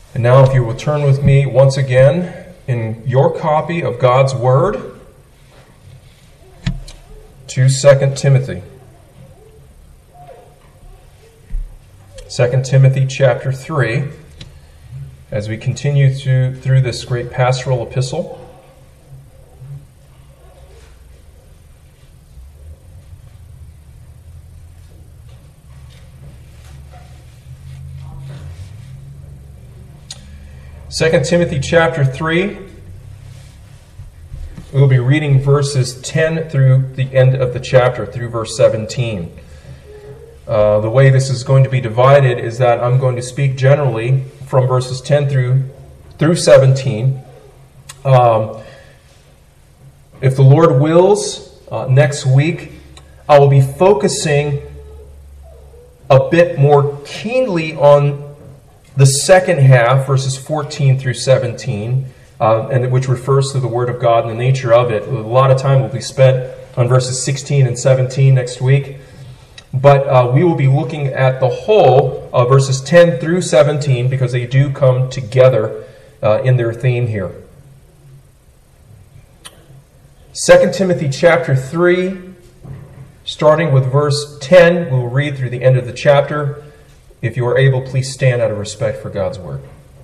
And now if you will turn with me once again in your copy of God's Word to 2 Timothy. 2 Timothy chapter 3, as we continue through this great pastoral epistle. Second Timothy chapter 3, we'll be reading verses 10 through the end of the chapter, through verse 17. The way this is going to be divided is that I'm going to speak generally from verses 10 through 17. If the Lord wills, next week I will be focusing a bit more keenly on the second half, verses 14 through 17, and which refers to the Word of God and the nature of it. A lot of time will be spent on verses 16 and 17 next week. But we will be looking at the whole of verses 10 through 17 because they do come together in their theme here. 2 Timothy chapter 3, starting with verse 10, we will read through the end of the chapter. If you are able, please stand out of respect for God's Word.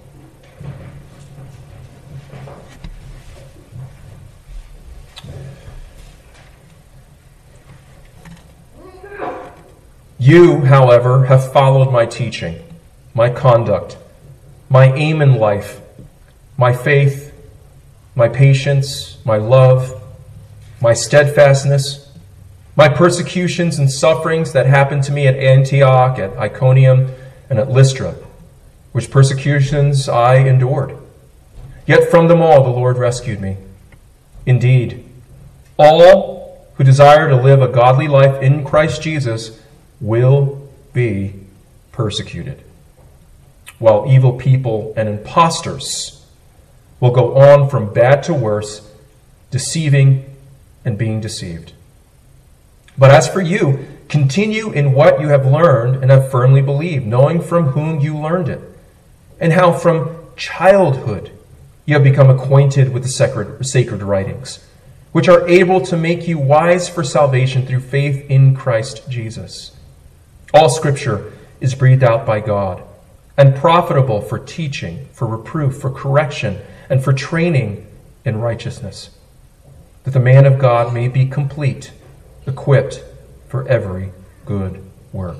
You, however, have followed my teaching, my conduct, my aim in life, my faith, my patience, my love, my steadfastness, my persecutions and sufferings that happened to me at Antioch, at Iconium, and at Lystra, which persecutions I endured. Yet from them all the Lord rescued me. Indeed, all who desire to live a godly life in Christ Jesus will be persecuted, while evil people and impostors will go on from bad to worse, deceiving and being deceived. But as for you, continue in what you have learned and have firmly believed, knowing from whom you learned it, and how from childhood you have become acquainted with the sacred writings, which are able to make you wise for salvation through faith in Christ Jesus. All Scripture is breathed out by God and profitable for teaching, for reproof, for correction, and for training in righteousness, that the man of God may be complete, equipped for every good work.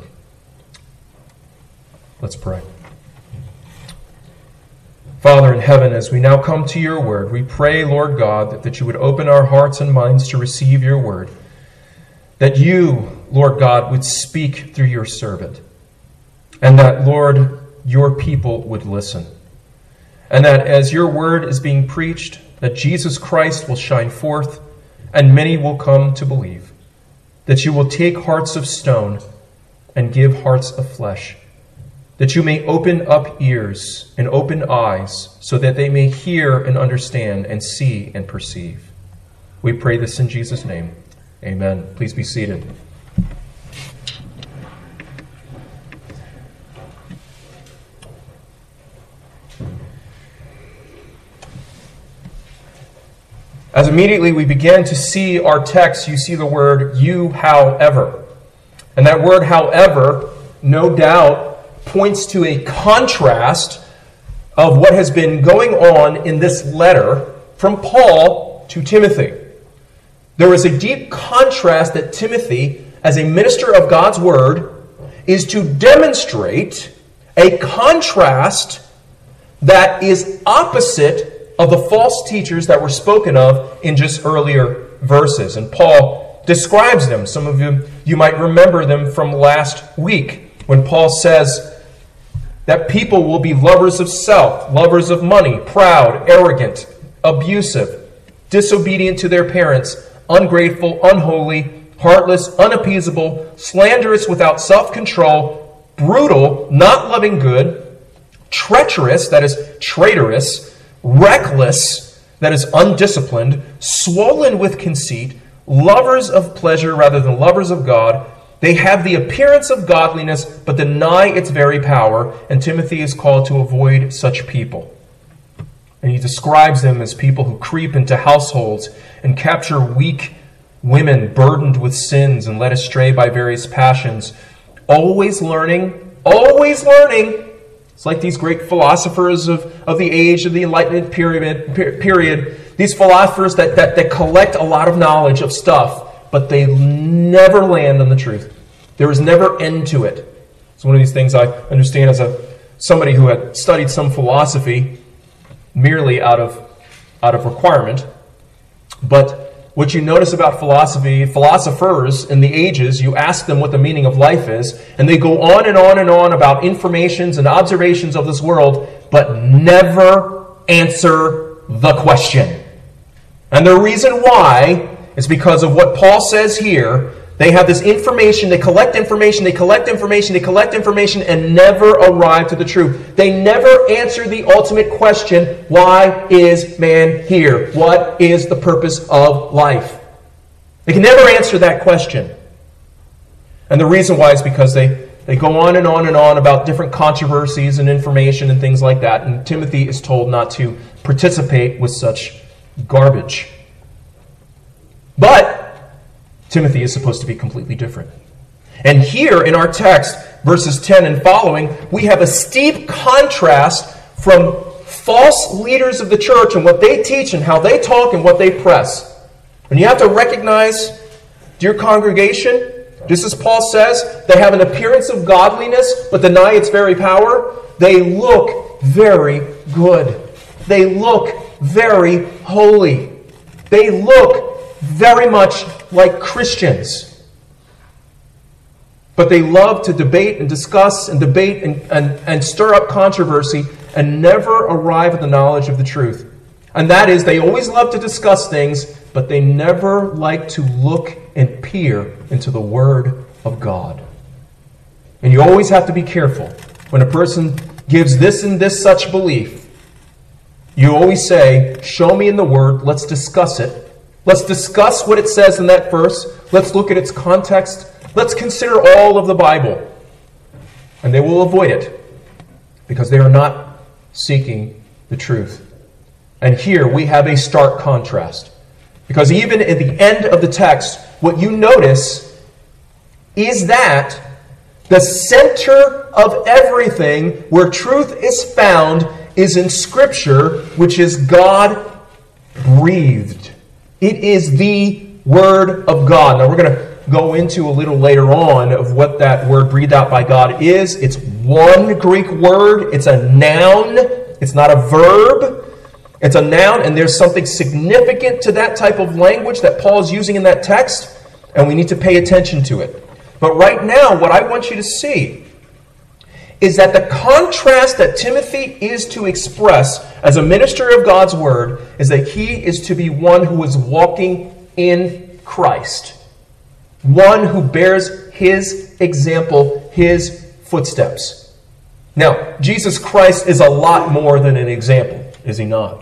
Let's pray. Father in heaven, as we now come to your word, we pray, Lord God, that you would open our hearts and minds to receive your word, that you, Lord God, would speak through your servant, and that, Lord, your people would listen, and that as your word is being preached, that Jesus Christ will shine forth, and many will come to believe, that you will take hearts of stone and give hearts of flesh, that you may open up ears and open eyes so that they may hear and understand and see and perceive. We pray this in Jesus' name. Amen. Please be seated. As immediately we begin to see our text, you see the word "you, however." And that word "however," no doubt, points to a contrast of what has been going on in this letter from Paul to Timothy. There is a deep contrast that Timothy, as a minister of God's word, is to demonstrate a contrast that is opposite of the false teachers that were spoken of in just earlier verses. And Paul describes them. Some of you might remember them from last week when Paul says that people will be lovers of self, lovers of money, proud, arrogant, abusive, disobedient to their parents, ungrateful, unholy, heartless, unappeasable, slanderous, without self-control, brutal, not loving good, treacherous, that is traitorous, reckless, that is undisciplined, swollen with conceit, lovers of pleasure rather than lovers of God, They have the appearance of godliness, but deny its very power, and Timothy is called to avoid such people. And he describes them as people who creep into households and capture weak women burdened with sins and led astray by various passions, always learning. It's like these great philosophers of the age of the Enlightenment period. These philosophers that collect a lot of knowledge of stuff, but they never land on the truth. There is never end to it. It's one of these things I understand as somebody who had studied some philosophy merely out of requirement. But what you notice about philosophers in the ages, you ask them what the meaning of life is, and they go on and on and on about informations and observations of this world, but never answer the question. And the reason why is because of what Paul says here. They have this information, they collect information, and never arrive to the truth. They never answer the ultimate question, why is man here? What is the purpose of life? They can never answer that question. And the reason why is because they go on and on and on about different controversies and information and things like that. And Timothy is told not to participate with such garbage. But Timothy is supposed to be completely different. And here in our text, verses 10 and following, we have a steep contrast from false leaders of the church and what they teach and how they talk and what they press. And you have to recognize, dear congregation, just as Paul says, they have an appearance of godliness but deny its very power. They look very good. They look very holy. They look very much like Christians. But they love to debate and discuss and debate and stir up controversy and never arrive at the knowledge of the truth. And that is, they always love to discuss things, but they never like to look and peer into the Word of God. And you always have to be careful. When a person gives this and this such belief, you always say, show me in the Word, let's discuss it. Let's discuss what it says in that verse. Let's look at its context. Let's consider all of the Bible. And they will avoid it because they are not seeking the truth. And here we have a stark contrast. Because even at the end of the text, what you notice is that the center of everything where truth is found is in Scripture, which is God-breathed. It is the Word of God. Now we're going to go into a little later on of what that word breathed out by God is. It's one Greek word. It's a noun. It's not a verb. It's a noun, and there's something significant to that type of language that Paul is using in that text, and we need to pay attention to it. But right now, what I want you to see is that the contrast that Timothy is to express as a minister of God's Word is that he is to be one who is walking in Christ. One who bears his example, his footsteps. Now, Jesus Christ is a lot more than an example, is he not?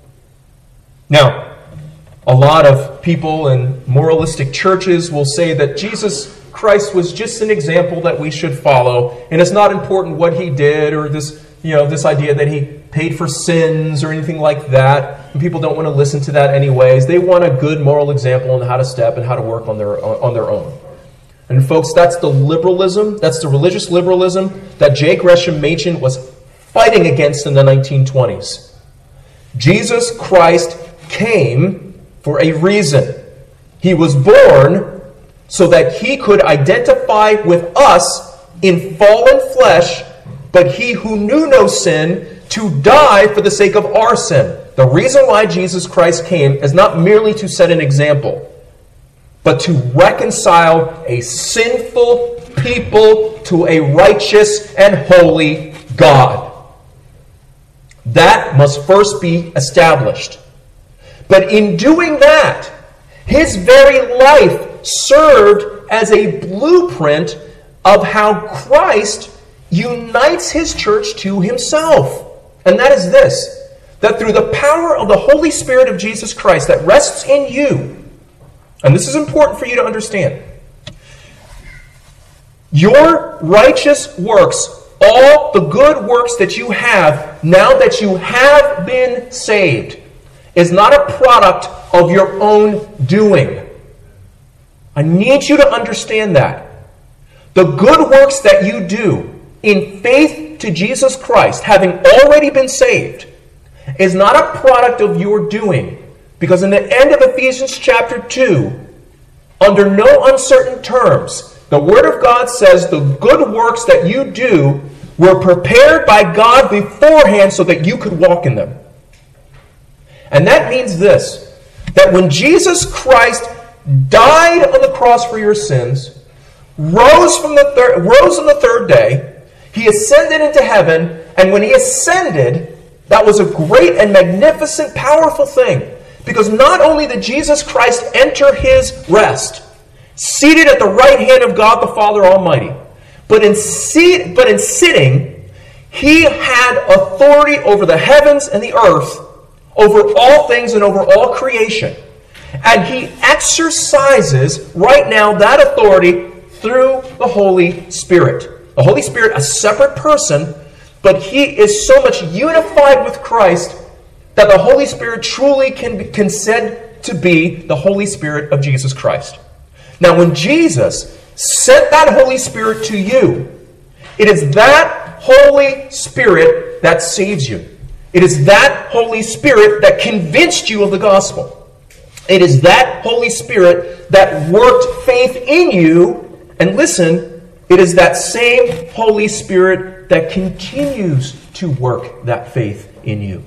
Now, a lot of people in moralistic churches will say that Jesus Christ was just an example that we should follow, and it's not important what he did or this idea that he paid for sins or anything like that. And people don't want to listen to that anyways. They want a good moral example on how to step and how to work on their own. And folks, that's the liberalism, that's the religious liberalism that J. Gresham Machen was fighting against in the 1920s. Jesus Christ came for a reason. He was born so that he could identify with us in fallen flesh, but he who knew no sin to die for the sake of our sin. The reason why Jesus Christ came is not merely to set an example, but to reconcile a sinful people to a righteous and holy God. That must first be established. But in doing that, his very life served as a blueprint of how Christ unites his church to himself. And that is this, that through the power of the Holy Spirit of Jesus Christ that rests in you, and this is important for you to understand, Your righteous works, all the good works that you have now that you have been saved, is not a product of your own doing. I need you to understand that. The good works that you do in faith to Jesus Christ, having already been saved, is not a product of your doing. Because in the end of Ephesians chapter 2, under no uncertain terms, the Word of God says the good works that you do were prepared by God beforehand so that you could walk in them. And that means this, that when Jesus Christ died on the cross for your sins, rose on the third day, he ascended into heaven, and when he ascended, that was a great and magnificent, powerful thing. Because not only did Jesus Christ enter his rest, seated at the right hand of God the Father Almighty, but in sitting, he had authority over the heavens and the earth, over all things and over all creation. And he exercises right now that authority through the Holy Spirit. The Holy Spirit, a separate person, but he is so much unified with Christ that the Holy Spirit truly can be said to be the Holy Spirit of Jesus Christ. Now, when Jesus sent that Holy Spirit to you, it is that Holy Spirit that saves you. It is that Holy Spirit that convinced you of the gospel. It is that Holy Spirit that worked faith in you. And listen, it is that same Holy Spirit that continues to work that faith in you.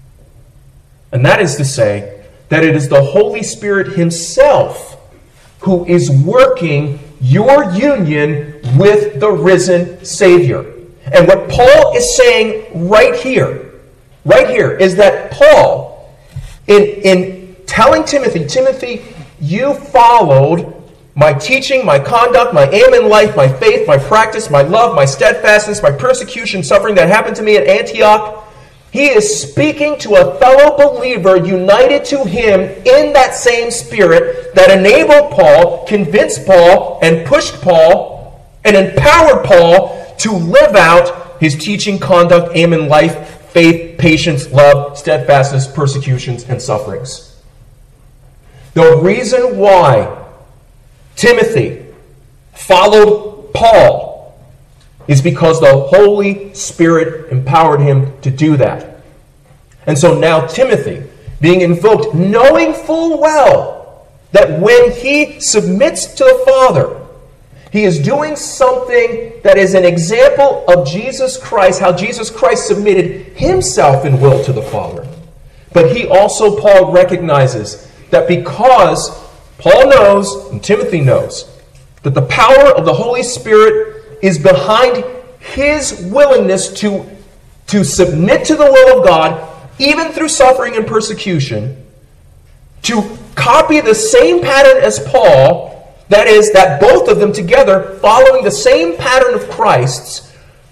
And that is to say that it is the Holy Spirit himself who is working your union with the risen Savior. And what Paul is saying right here is that Paul, in telling Timothy, you followed my teaching, my conduct, my aim in life, my faith, my practice, my love, my steadfastness, my persecution, suffering that happened to me at Antioch. He is speaking to a fellow believer united to him in that same spirit that enabled Paul, convinced Paul, and pushed Paul, and empowered Paul to live out his teaching, conduct, aim in life, faith, patience, love, steadfastness, persecutions, and sufferings. The reason why Timothy followed Paul is because the Holy Spirit empowered him to do that. And so now Timothy, being invoked, knowing full well that when he submits to the Father, he is doing something that is an example of Jesus Christ, how Jesus Christ submitted himself in will to the Father. But he also, Paul recognizes that because Paul knows, and Timothy knows, that the power of the Holy Spirit is behind his willingness to submit to the will of God, even through suffering and persecution, to copy the same pattern as Paul, that is, that both of them together, following the same pattern of Christ's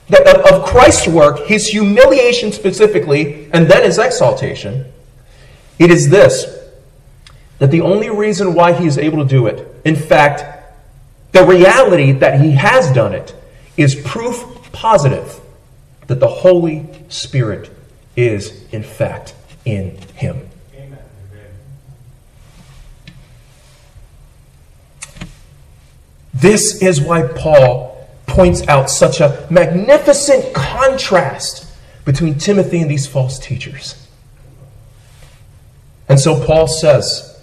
work, his humiliation specifically, and then his exaltation. It is this, that the only reason why he is able to do it, in fact, the reality that he has done it, is proof positive that the Holy Spirit is, in fact, in him. Amen. This is why Paul points out such a magnificent contrast between Timothy and these false teachers. And so Paul says,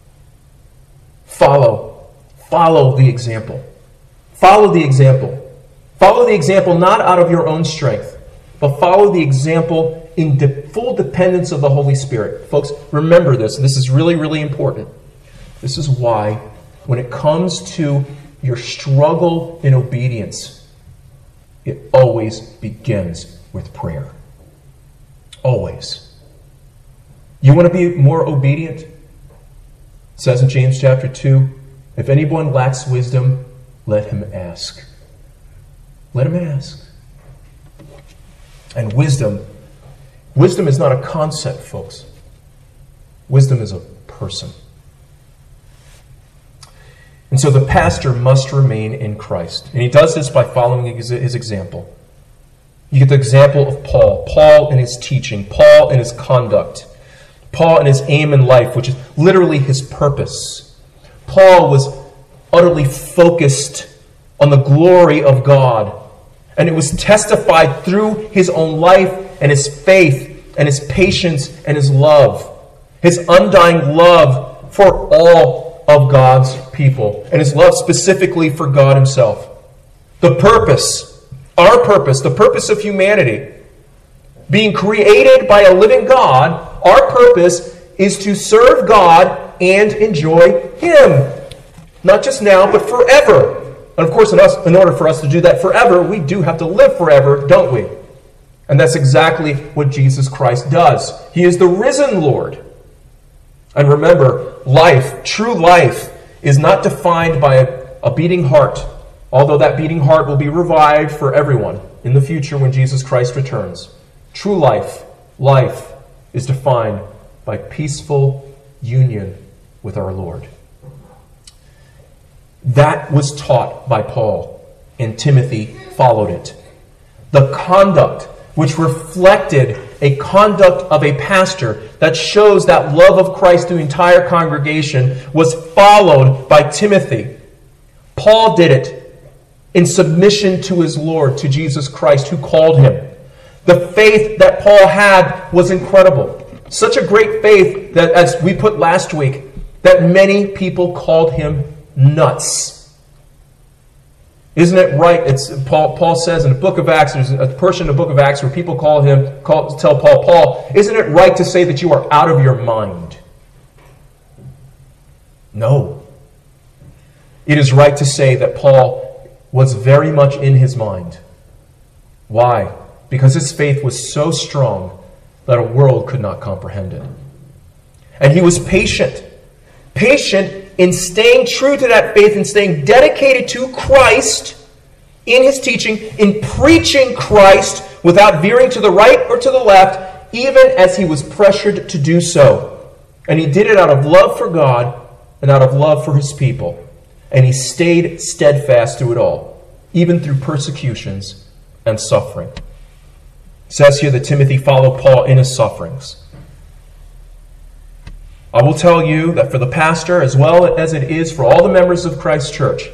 follow the example. Follow the example. Follow the example not out of your own strength, but follow the example in full dependence of the Holy Spirit. Folks, remember this. This is really, really important. This is why, when it comes to your struggle in obedience, it always begins with prayer. Always. You want to be more obedient? It says in James chapter 2, if anyone lacks wisdom, let him ask. Let him ask. And wisdom is not a concept, folks. Wisdom is a person. And so the pastor must remain in Christ. And he does this by following his example. You get the example of Paul. Paul in his teaching. Paul in his conduct. Paul in his aim in life, which is literally his purpose. Paul was utterly focused on the glory of God. And it was testified through his own life and his faith and his patience and his love. His undying love for all of God's people. And his love specifically for God himself. The purpose, our purpose, the purpose of humanity, being created by a living God, our purpose is to serve God and enjoy Him. Not just now, but forever. And of course, in order for us to do that forever, we do have to live forever, don't we? And that's exactly what Jesus Christ does. He is the risen Lord. And remember, life, true life, is not defined by a beating heart, although that beating heart will be revived for everyone in the future when Jesus Christ returns. True life is defined by peaceful union with our Lord. That was taught by Paul, and Timothy followed it. The conduct which reflected a conduct of a pastor that shows that love of Christ to the entire congregation was followed by Timothy. Paul did it in submission to his Lord, to Jesus Christ, who called him. The faith that Paul had was incredible. Such a great faith that, as we put last week, that many people called him nuts. Isn't it right? Paul says in the book of Acts, there's a portion in the book of Acts where people tell Paul, isn't it right to say that you are out of your mind? No. It is right to say that Paul was very much in his mind. Why? Because his faith was so strong that a world could not comprehend it. And he was patient. Patient in staying true to that faith and staying dedicated to Christ in his teaching, in preaching Christ without veering to the right or to the left, even as he was pressured to do so. And he did it out of love for God and out of love for his people. And he stayed steadfast through it all, even through persecutions and suffering. It says here that Timothy followed Paul in his sufferings. I will tell you that for the pastor, as well as it is for all the members of Christ's church,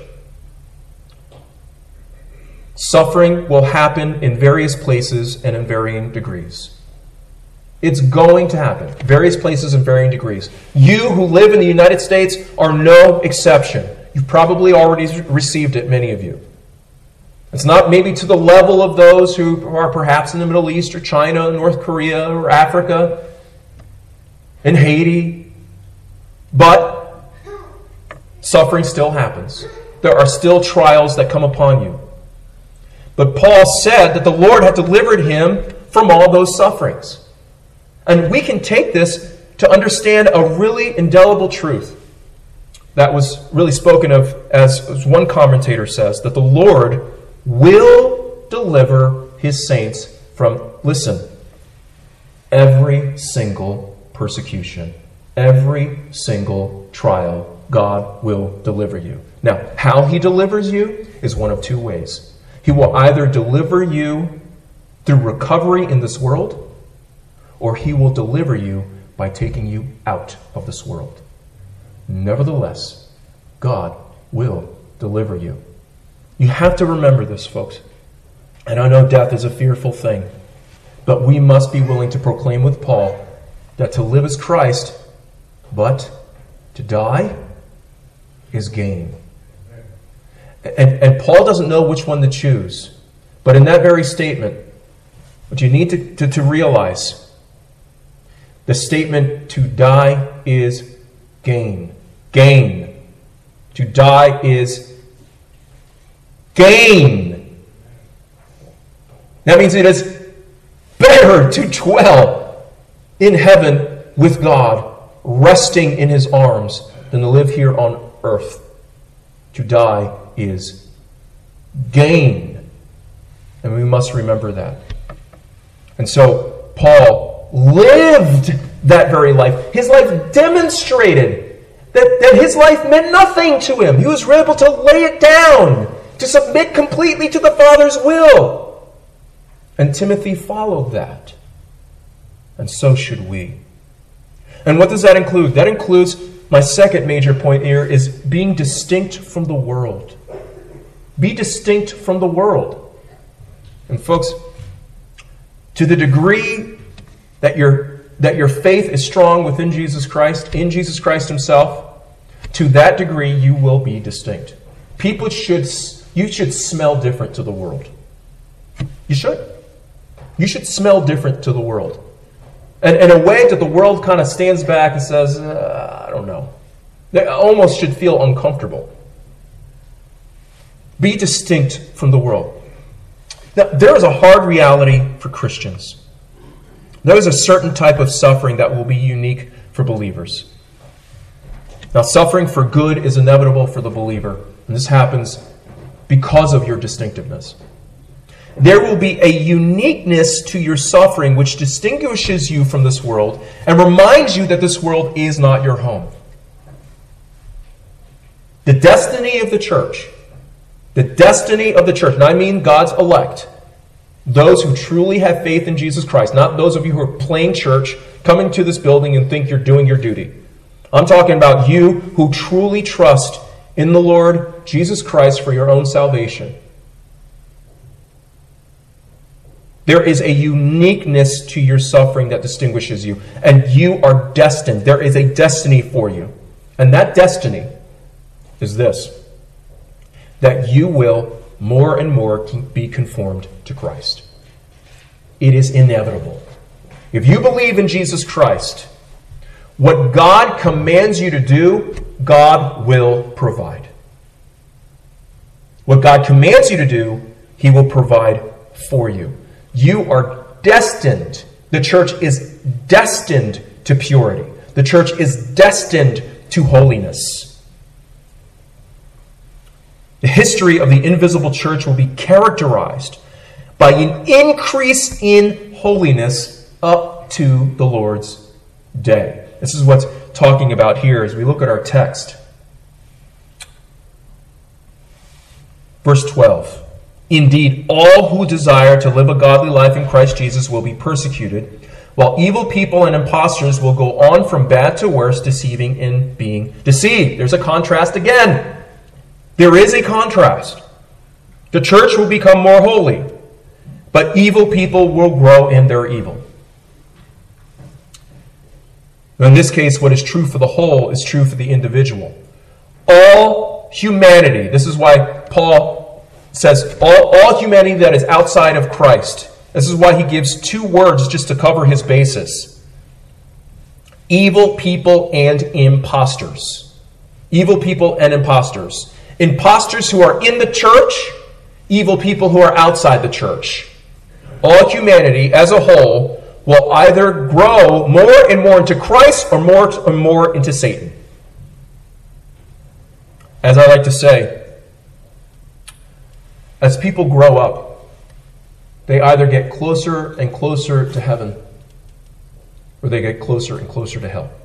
suffering will happen in various places and in varying degrees. It's going to happen. Various places and varying degrees. You who live in the United States are no exception. You've probably already received it, many of you. It's not maybe to the level of those who are perhaps in the Middle East or China, North Korea, or Africa, in Haiti. But suffering still happens. There are still trials that come upon you. But Paul said that the Lord had delivered him from all those sufferings. And we can take this to understand a really indelible truth that was really spoken of, as one commentator says, that the Lord will deliver his saints from, listen, every single persecution, every single trial. God will deliver you. Now, how he delivers you is one of two ways. He will either deliver you through recovery in this world, or he will deliver you by taking you out of this world. Nevertheless, God will deliver you. You have to remember this, folks. And I know death is a fearful thing, but we must be willing to proclaim with Paul that to live is Christ, but to die is gain. And Paul doesn't know which one to choose. But in that very statement, what you need to realize, the statement to die is gain. Gain. To die is gain. That means it is better to dwell in heaven with God, resting in his arms, than to live here on earth. To die is gain. And we must remember that. And so Paul lived that very life. His life demonstrated that his life meant nothing to him. He was able to lay it down, to submit completely to the Father's will. And Timothy followed that. And so should we. And what does that include? That includes, my second major point here, is being distinct from the world. Be distinct from the world. And folks, to the degree that your faith is strong within Jesus Christ, in Jesus Christ himself, to that degree you will be distinct. You should smell different to the world. You should. You should smell different to the world. And in a way that the world kind of stands back and says, I don't know. They almost should feel uncomfortable. Be distinct from the world. Now, there is a hard reality for Christians. There is a certain type of suffering that will be unique for believers. Now, suffering for good is inevitable for the believer, and this happens because of your distinctiveness. There will be a uniqueness to your suffering which distinguishes you from this world and reminds you that this world is not your home. The destiny of the church, and I mean God's elect, those who truly have faith in Jesus Christ, not those of you who are playing church, coming to this building and think you're doing your duty. I'm talking about you who truly trust in the Lord Jesus Christ for your own salvation. There is a uniqueness to your suffering that distinguishes you, and you are destined. There is a destiny for you. And that destiny is this: that you will more and more be conformed to Christ. It is inevitable. If you believe in Jesus Christ, what God commands you to do, God will provide. What God commands you to do, He will provide for you. You are destined. The church is destined to purity. The church is destined to holiness. The history of the invisible church will be characterized by an increase in holiness up to the Lord's day. This is what's talking about here as we look at our text. Verse 12. Indeed, all who desire to live a godly life in Christ Jesus will be persecuted, while evil people and impostors will go on from bad to worse, deceiving and being deceived. There's a contrast again. There is a contrast. The church will become more holy, but evil people will grow in their evil. In this case, what is true for the whole is true for the individual. All humanity, this is why Paul says all humanity that is outside of Christ. This is why he gives two words just to cover his basis. Evil people and impostors. Evil people and impostors. Impostors who are in the church, evil people who are outside the church. All humanity as a whole will either grow more and more into Christ or more and more into Satan. As I like to say, as people grow up, they either get closer and closer to heaven, or they get closer and closer to hell.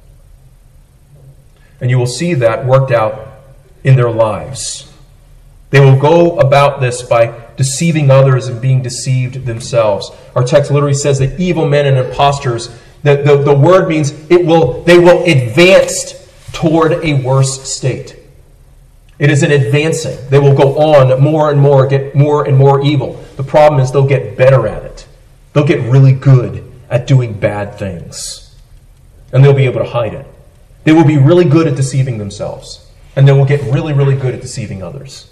And you will see that worked out in their lives. They will go about this by deceiving others and being deceived themselves. Our text literally says that evil men and impostors, the word means they will advance toward a worse state. It is an advancing. They will go on more and more, get more and more evil. The problem is they'll get better at it. They'll get really good at doing bad things. And they'll be able to hide it. They will be really good at deceiving themselves. And they will get really, really good at deceiving others.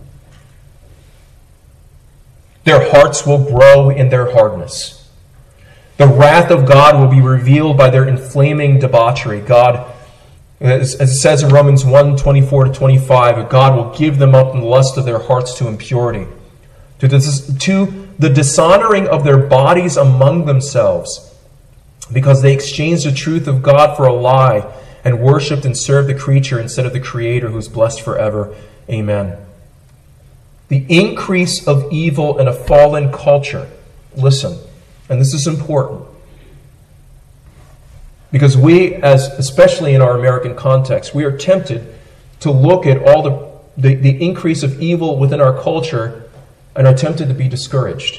Their hearts will grow in their hardness. The wrath of God will be revealed by their inflaming debauchery. God, as it says in Romans 1:24-25, God will give them up in the lust of their hearts to impurity, to the dishonoring of their bodies among themselves, because they exchanged the truth of God for a lie and worshipped and served the creature instead of the Creator, who is blessed forever. Amen. The increase of evil in a fallen culture, listen, and this is important. Because we, especially in our American context, we are tempted to look at all the increase of evil within our culture and are tempted to be discouraged.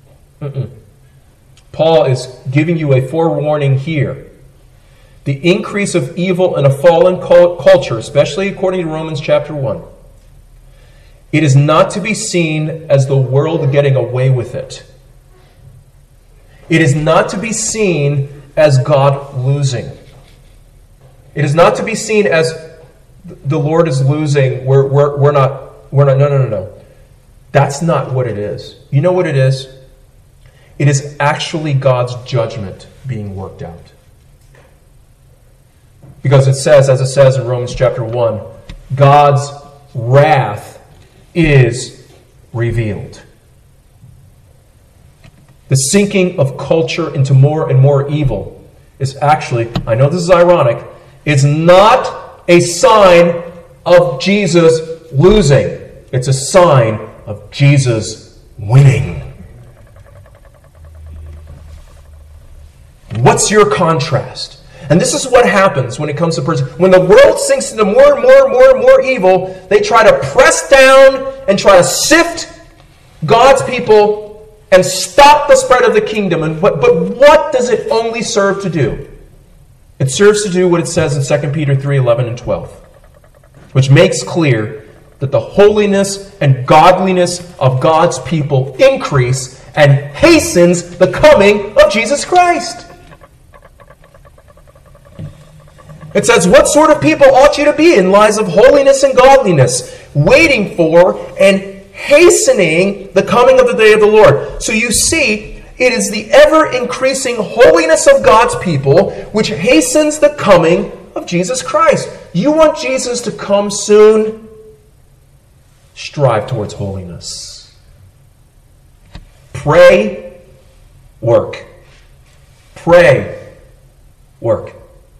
Paul is giving you a forewarning here. The increase of evil in a fallen culture, especially according to Romans chapter 1, it is not to be seen as the world getting away with it. It is not to be seen as God losing. It is not to be seen as the Lord is losing. We're not. No. That's not what it is. You know what it is? It is actually God's judgment being worked out. Because it says, as it says in Romans chapter 1, God's wrath is revealed. The sinking of culture into more and more evil is actually, I know this is ironic, it's not a sign of Jesus losing. It's a sign of Jesus winning. What's your contrast? And this is what happens when it comes to person. When the world sinks into more and more evil, they try to press down and try to sift God's people and stop the spread of the kingdom. But what does it only serve to do? It serves to do what it says in 2 Peter 3:11 and 12, which makes clear that the holiness and godliness of God's people increase and hastens the coming of Jesus Christ. It says, what sort of people ought you to be in lives of holiness and godliness, waiting for and hastening the coming of the day of the Lord. So you see, it is the ever-increasing holiness of God's people which hastens the coming of Jesus Christ. You want Jesus to come soon? Strive towards holiness. Pray, work. Pray, work.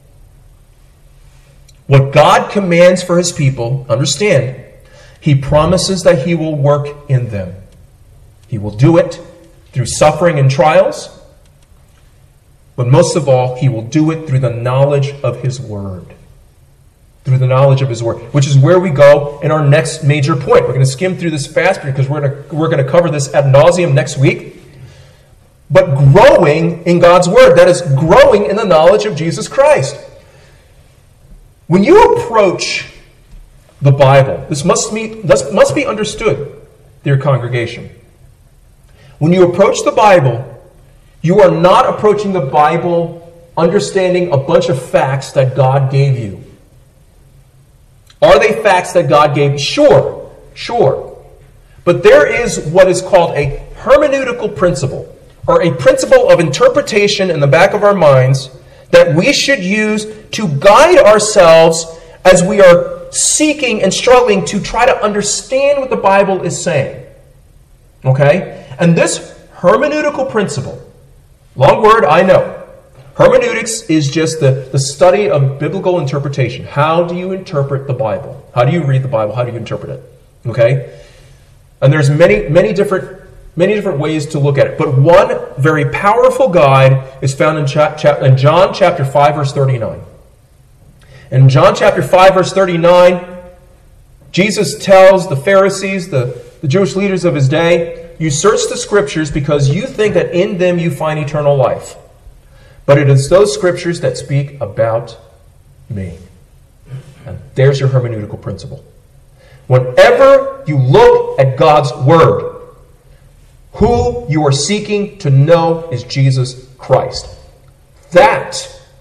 What God commands for His people, understand, He promises that He will work in them. He will do it through suffering and trials, but most of all, He will do it through the knowledge of His Word. Through the knowledge of His Word, which is where we go in our next major point. We're going to skim through this fast because we're going to cover this ad nauseum next week. But growing in God's Word, that is growing in the knowledge of Jesus Christ. When you approach the Bible, this must be understood, dear congregation. When you approach the Bible, you are not approaching the Bible understanding a bunch of facts that God gave you. Are they facts that God gave you? Sure. But there is what is called a hermeneutical principle, or a principle of interpretation in the back of our minds that we should use to guide ourselves as we are seeking and struggling to try to understand what the Bible is saying. Okay? And this hermeneutical principle, long word, I know. Hermeneutics is just the study of biblical interpretation. How do you interpret the Bible? How do you read the Bible? How do you interpret it? Okay? And there's many different ways to look at it. But one very powerful guide is found in John chapter 5, verse 39. In John chapter 5, verse 39, Jesus tells the Pharisees, the Jewish leaders of His day, you search the Scriptures because you think that in them you find eternal life. But it is those Scriptures that speak about me. And there's your hermeneutical principle. Whenever you look at God's Word, who you are seeking to know is Jesus Christ. That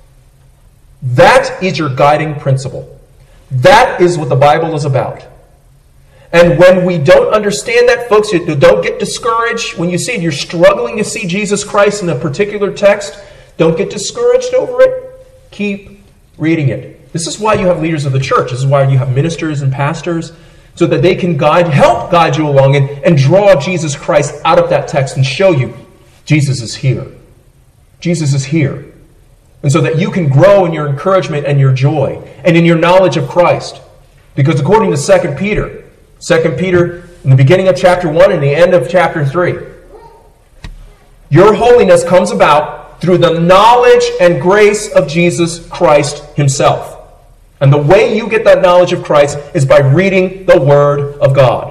is your guiding principle. That is what the Bible is about. And when we don't understand that, folks, you don't get discouraged. When you see it, you're struggling to see Jesus Christ in a particular text, don't get discouraged over it. Keep reading it. This is why you have leaders of the church. This is why you have ministers and pastors, so that they can help guide you along and draw Jesus Christ out of that text and show you Jesus is here. Jesus is here. And so that you can grow in your encouragement and your joy and in your knowledge of Christ. Because according to 2 Peter, in the beginning of chapter 1 and the end of chapter 3, your holiness comes about through the knowledge and grace of Jesus Christ himself. And the way you get that knowledge of Christ is by reading the Word of God.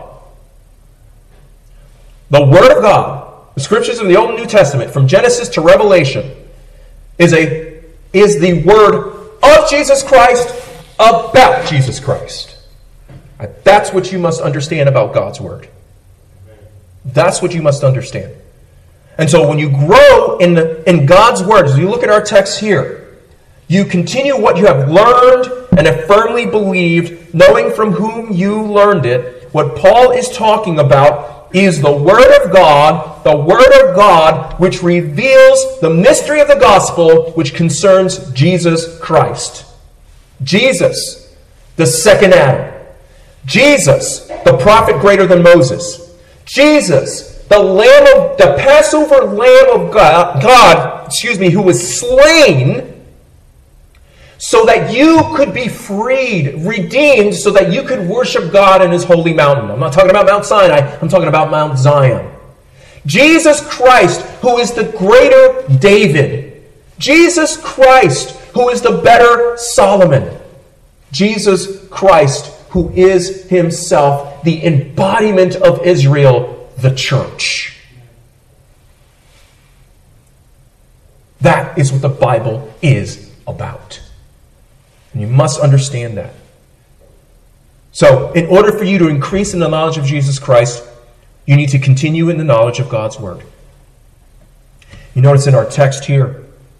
The Word of God, the Scriptures of the Old and New Testament, from Genesis to Revelation, is the Word of Jesus Christ about Jesus Christ. That's what you must understand about God's Word. That's what you must understand. And so when you grow in God's Word, as you look at our text here, you continue what you have learned and have firmly believed, knowing from whom you learned it. What Paul is talking about is the Word of God which reveals the mystery of the gospel which concerns Jesus Christ. Jesus, the second Adam. Jesus, the prophet greater than Moses. Jesus, the Passover Lamb of God, who was slain so that you could be freed, redeemed, so that you could worship God in his holy mountain. I'm not talking about Mount Sinai, I'm talking about Mount Zion. Jesus Christ, who is the greater David. Jesus Christ, who is the better Solomon. Jesus Christ, who is himself the embodiment of Israel, the church. That is what the Bible is about. And you must understand that. So, in order for you to increase in the knowledge of Jesus Christ, you need to continue in the knowledge of God's Word. You notice in our text here,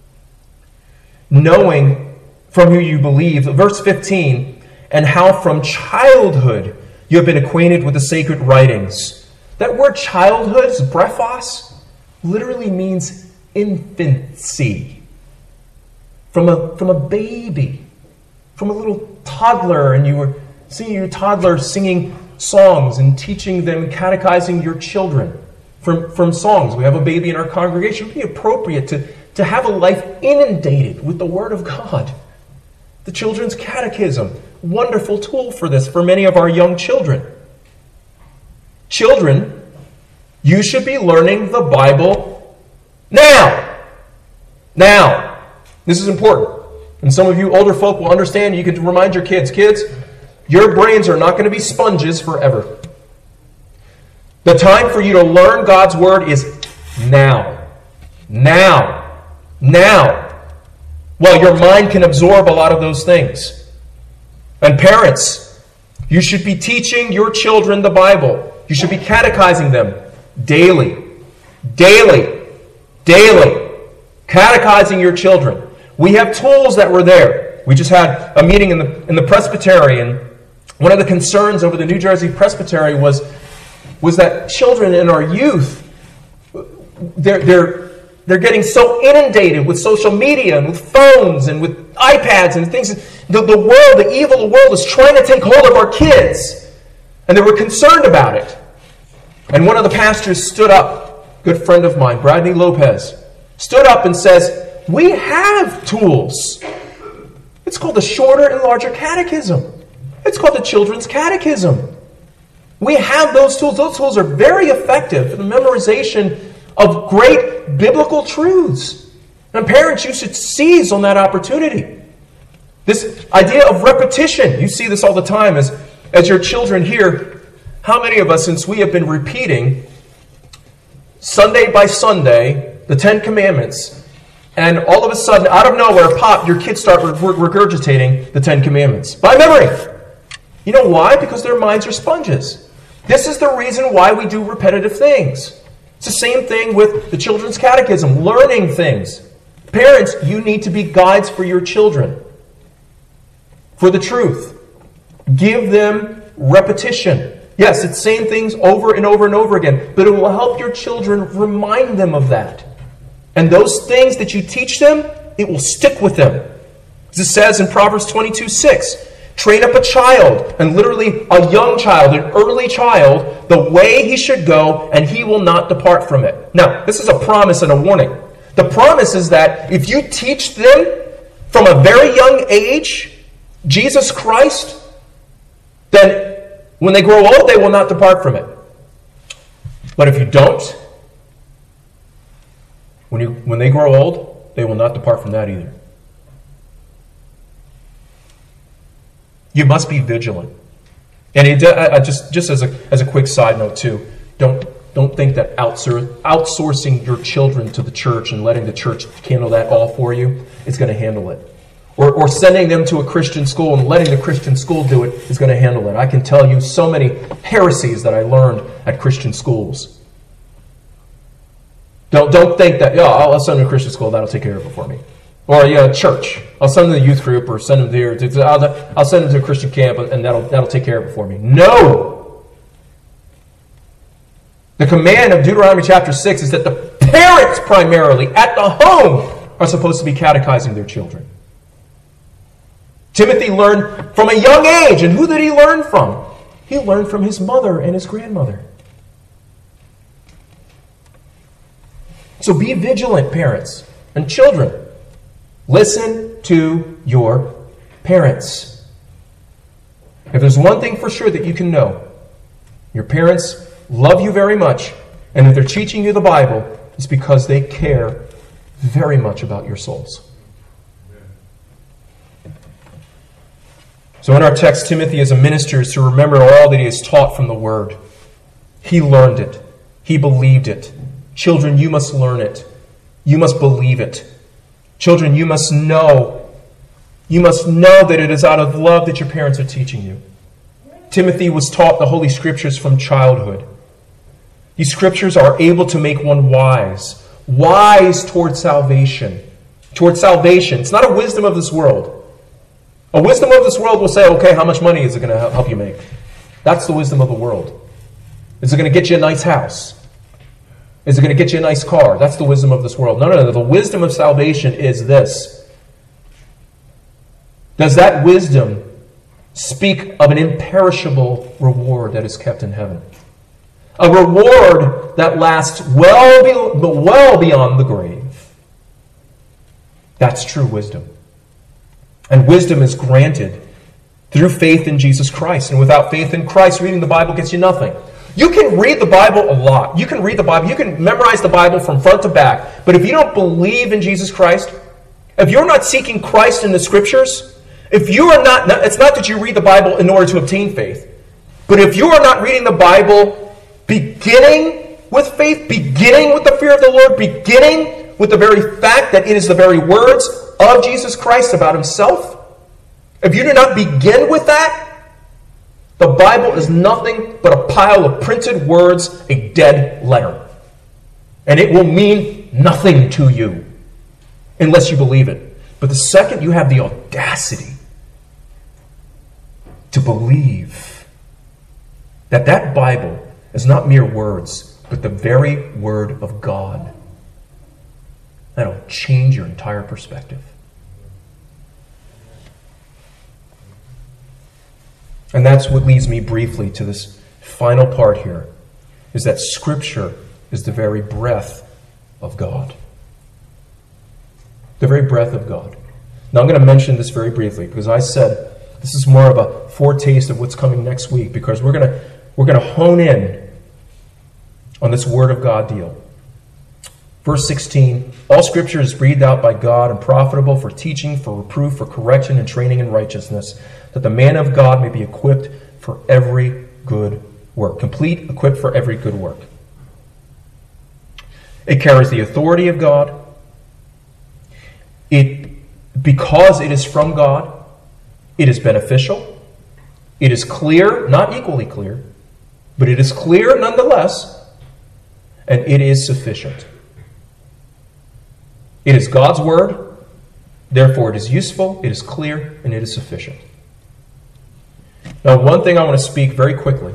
knowing from who you believe, verse 15, and how from childhood you have been acquainted with the sacred writings. That word childhood, brephos, literally means infancy. From a baby. From a little toddler, and you were seeing your toddler singing songs and teaching them, catechizing your children from songs. We have a baby in our congregation. It would be appropriate to have a life inundated with the Word of God. The Children's Catechism, wonderful tool for this for many of our young children. Children, you should be learning the Bible now. Now. This is important. And some of you older folk will understand. You can remind your kids, your brains are not going to be sponges forever. The time for you to learn God's Word is now. Now. Now. Well, your mind can absorb a lot of those things. And parents, you should be teaching your children the Bible. You should be catechizing them daily. Daily. Daily. Catechizing your children. We have tools that were there. We just had a meeting in the presbytery, and one of the concerns over the New Jersey Presbytery was that children in our youth, they're getting so inundated with social media and with phones and with iPads and things. The evil world is trying to take hold of our kids, and they were concerned about it. And one of the pastors stood up, a good friend of mine, Bradley Lopez, stood up and says, we have tools. It's called the Shorter and Larger Catechism. It's called the Children's Catechism. We have those tools. Those tools are very effective for the memorization of great biblical truths. And parents, you should seize on that opportunity. This idea of repetition, you see this all the time as your children hear. How many of us, since we have been repeating Sunday by Sunday the Ten Commandments, and all of a sudden, out of nowhere, pop, your kids start regurgitating the Ten Commandments by memory. You know why? Because their minds are sponges. This is the reason why we do repetitive things. It's the same thing with the Children's Catechism, learning things. Parents, you need to be guides for your children. For the truth. Give them repetition. Yes, it's saying things over and over and over again, but it will help your children remind them of that. And those things that you teach them, it will stick with them. As it says in Proverbs 22:6, train up a child, and literally a young child, an early child, the way he should go, and he will not depart from it. Now, this is a promise and a warning. The promise is that if you teach them from a very young age Jesus Christ, then when they grow old, they will not depart from it. But if you don't, when they grow old, they will not depart from that either. You must be vigilant. And just as a quick side note too, don't think that outsourcing your children to the church and letting the church handle that all for you is going to handle it. Or sending them to a Christian school and letting the Christian school do it is going to handle it. I can tell you so many heresies that I learned at Christian schools. Don't think that, I'll send them to a Christian school, that'll take care of it for me. Or church, I'll send them to the youth group or send them there. I'll send them to a Christian camp and that'll take care of it for me. No! The command of Deuteronomy chapter 6 is that the parents primarily at the home are supposed to be catechizing their children. Timothy learned from a young age, and who did he learn from? He learned from his mother and his grandmother. So be vigilant, parents and children. Listen to your parents. If there's one thing for sure that you can know, your parents love you very much, and if they're teaching you the Bible, it's because they care very much about your souls. So in our text, Timothy as a minister is to remember all that he has taught from the Word. He learned it. He believed it. Children, you must learn it. You must believe it. Children, you must know. You must know that it is out of love that your parents are teaching you. Timothy was taught the Holy Scriptures from childhood. These Scriptures are able to make one wise. Wise toward salvation. Toward salvation. It's not a wisdom of this world. A wisdom of this world will say, okay, how much money is it going to help you make? That's the wisdom of the world. Is it going to get you a nice house? Is it going to get you a nice car? That's the wisdom of this world. No. The wisdom of salvation is this. Does that wisdom speak of an imperishable reward that is kept in heaven? A reward that lasts well beyond the grave. That's true wisdom. And wisdom is granted through faith in Jesus Christ. And without faith in Christ, reading the Bible gets you nothing. You can read the Bible a lot. You can read the Bible. You can memorize the Bible from front to back. But if you don't believe in Jesus Christ, if you're not seeking Christ in the Scriptures, if you are not, it's not that you read the Bible in order to obtain faith, but if you are not reading the Bible beginning with faith, beginning with the fear of the Lord, beginning with the very fact that it is the very words of Jesus Christ about himself, if you do not begin with that, the Bible is nothing but a pile of printed words, a dead letter. And it will mean nothing to you unless you believe it. But the second you have the audacity to believe that that Bible is not mere words, but the very Word of God, that'll change your entire perspective. And that's what leads me briefly to this final part here, is that Scripture is the very breath of God. The very breath of God. Now I'm going to mention this very briefly, because I said this is more of a foretaste of what's coming next week, because we're going to hone in on this Word of God deal. Verse 16, all Scripture is breathed out by God and profitable for teaching, for reproof, for correction, and training in righteousness, that the man of God may be equipped for every good work. Complete, equipped for every good work. It carries the authority of God. Because it is from God, it is beneficial. It is clear, not equally clear, but it is clear nonetheless, and it is sufficient. It is God's word, therefore it is useful, it is clear, and it is sufficient. Now, one thing I want to speak very quickly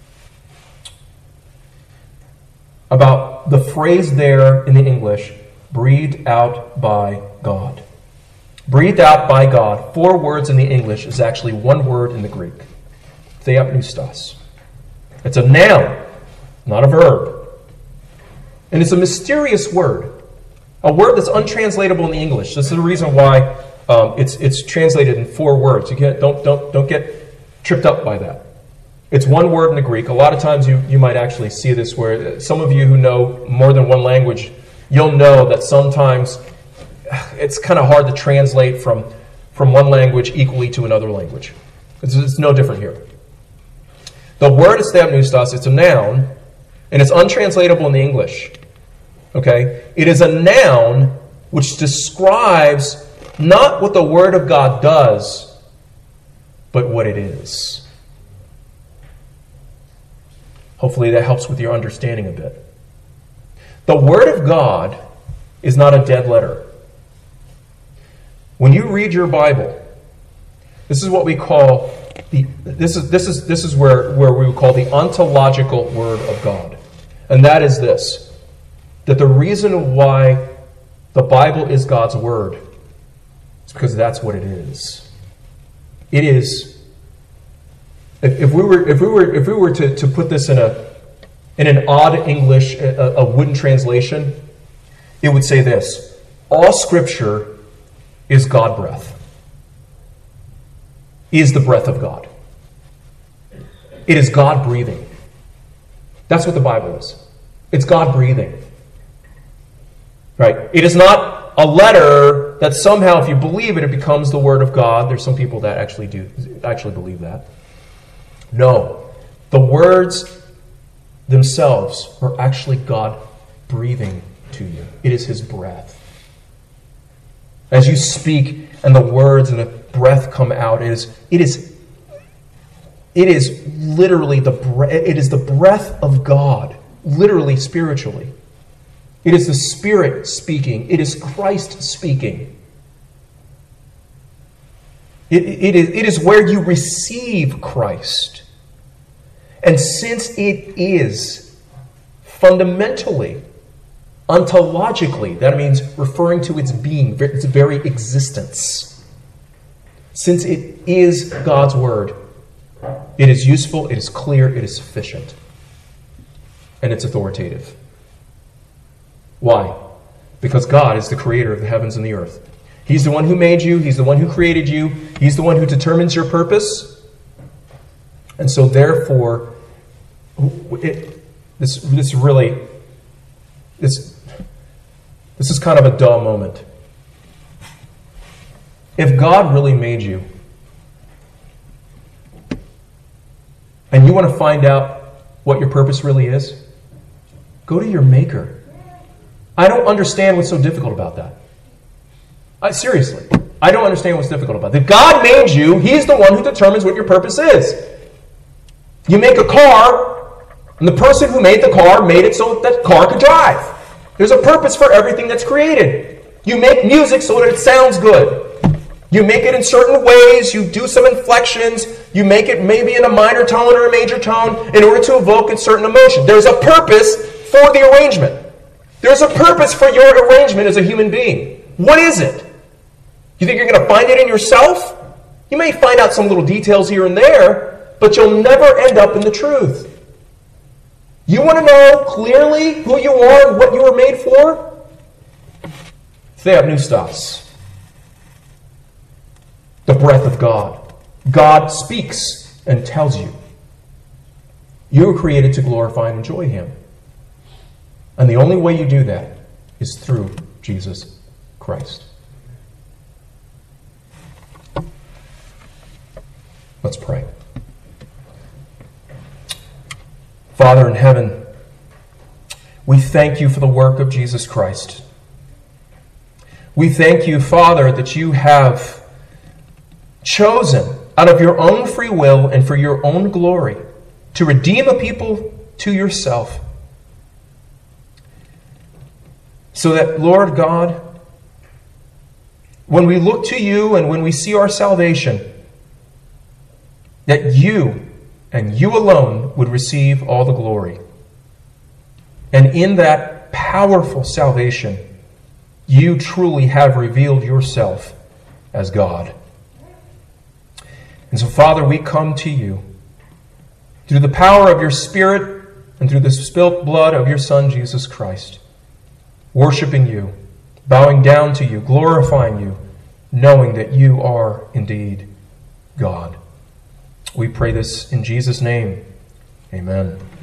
about the phrase there in the English, breathed out by God. Breathed out by God, 4 words in the English, is actually 1 word in the Greek. Theopneustos. It's a noun, not a verb. And it's a mysterious word. A word that's untranslatable in the English. This is the reason why it's translated in 4 words. Don't get tripped up by that. It's 1 word in the Greek. A lot of times you might actually see this where some of you who know more than one language, you'll know that sometimes it's kind of hard to translate from one language equally to another language. It's no different here. The word is theopneustos. It's a noun, and it's untranslatable in the English. Okay? It is a noun which describes not what the Word of God does, but what it is. Hopefully that helps with your understanding a bit. The Word of God is not a dead letter. When you read your Bible, this is what we call this is where we would call the ontological Word of God. And that is this, that the reason why the Bible is God's Word is because that's what it is. It is. If we were to put this in an odd English, a wooden translation, it would say this: all Scripture is God breath. Is the breath of God. It is God breathing. That's what the Bible is. It's God breathing. Right? It is not a letter that somehow, if you believe it, it becomes the Word of God. There's some people that actually believe that. No. The words themselves are actually God breathing to you. It is His breath. As you speak and the words and the breath come out, it is literally it is the breath of God, literally, spiritually. It is the Spirit speaking. It is Christ speaking. It is where you receive Christ. And since it is fundamentally, ontologically, that means referring to its being, its very existence. Since it is God's Word, it is useful, it is clear, it is sufficient. And it's authoritative. Why? Because God is the creator of the heavens and the earth. He's the one who made you. He's the one who created you. He's the one who determines your purpose. And so therefore, this is kind of a dull moment. If God really made you, and you want to find out what your purpose really is, go to your Maker. I don't understand what's so difficult about that. Seriously, I don't understand what's difficult about that. If God made you, He's the one who determines what your purpose is. You make a car, and the person who made the car made it so that car could drive. There's a purpose for everything that's created. You make music so that it sounds good. You make it in certain ways. You do some inflections. You make it maybe in a minor tone or a major tone in order to evoke a certain emotion. There's a purpose for the arrangement. There's a purpose for your arrangement as a human being. What is it? You think you're going to find it in yourself? You may find out some little details here and there, but you'll never end up in the truth. You want to know clearly who you are and what you were made for? Theopneustos. The breath of God. God speaks and tells you. You were created to glorify and enjoy Him. And the only way you do that is through Jesus Christ. Let's pray. Father in heaven, we thank you for the work of Jesus Christ. We thank you, Father, that you have chosen out of your own free will and for your own glory to redeem a people to yourself. So that, Lord God, when we look to you and when we see our salvation, that you and you alone would receive all the glory. And in that powerful salvation, you truly have revealed yourself as God. And so, Father, we come to you through the power of your Spirit and through the spilt blood of your Son, Jesus Christ, worshiping you, bowing down to you, glorifying you, knowing that you are indeed God. We pray this in Jesus' name. Amen.